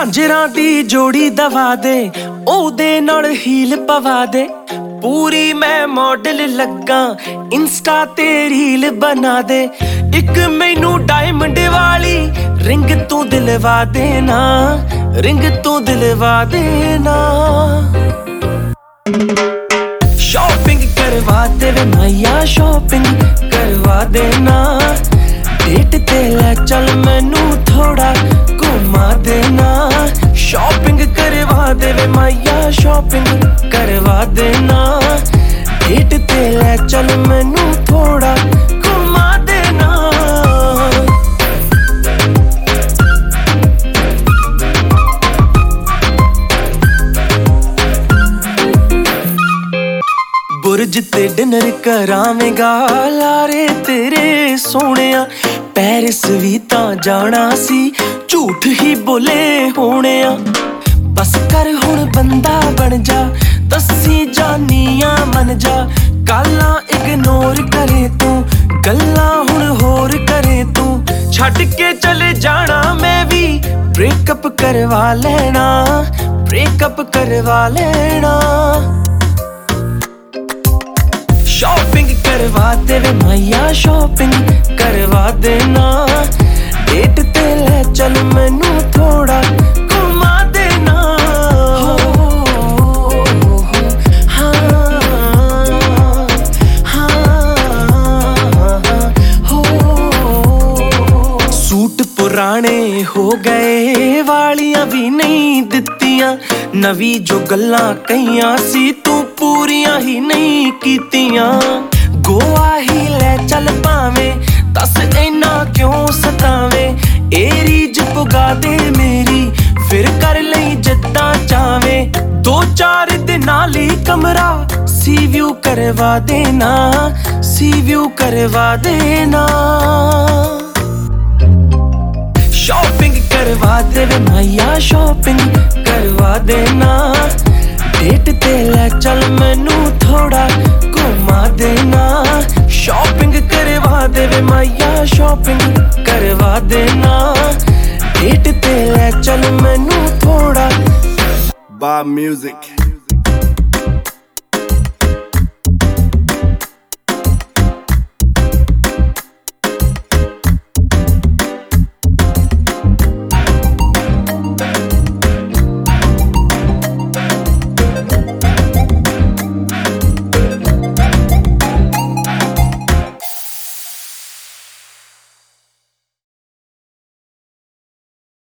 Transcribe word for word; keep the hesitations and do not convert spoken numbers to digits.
झांजरां दी जोड़ी दवा दे, ओदे नाल हील पवा दे। पूरी मैं मॉडल लगा, इंस्टा ते रील बना दे। इक मैनू डायमंड वाली रिंग तू दिलवा देना, रिंग तू दिलवा देना। शॉपिंग करवा दे वे मैया, शॉपिंग करवा देना। डेट ते ले चल मैनू थोड़ा घुमा देना। शॉपिंग करवा दे वे मैया, शॉपिंग करवा देना। डेट ते ले चल मैनू थोड़ा घुमा देना। बुरज ते डिनर करावेगा लारे तेरे सोहणिया। पेरिस भी तां जाना सी, झूठ ही बोले होने आ। बस कर हुण बंदा बन जा, दसी जानिया मन जा। गालां इग्नोर करे तू, गल्लां हुण होर करे तू। छड्ड के चले जाना मैं भी, ब्रेकअप करवा लेना, ब्रेकअप करवा लेना। शॉपिंग करवा दे वे मैया, शॉपिंग करवा देना। डेट ते ले चल मैनू थोड़ा घुमा देना। हाँ, हाँ, सूट पुराने हो गए, वालियां भी नहीं दित्तियां। नवी जो गल्लां कहियां सी, तू पूरियां ही नहीं कीतियां। गोवा ही ले चल भावें, दस इन्ना क्यों सतावे। ए रीज पुगा दे मेरी, फिर कर लई जिद्दां चावे। दो चार दिनां लई कमरा सी व्यू करवा देना, सी व्यू करवा देना। शॉपिंग करवा दे वे मैया, शॉपिंग करवा देना। डेट ते ले चल मैनू थोड़ा घुमा देना। शॉपिंग करवा दे वे मैया, शॉपिंग करवा देना। डेट ते ले चल मैनू थोड़ा। Bob Music।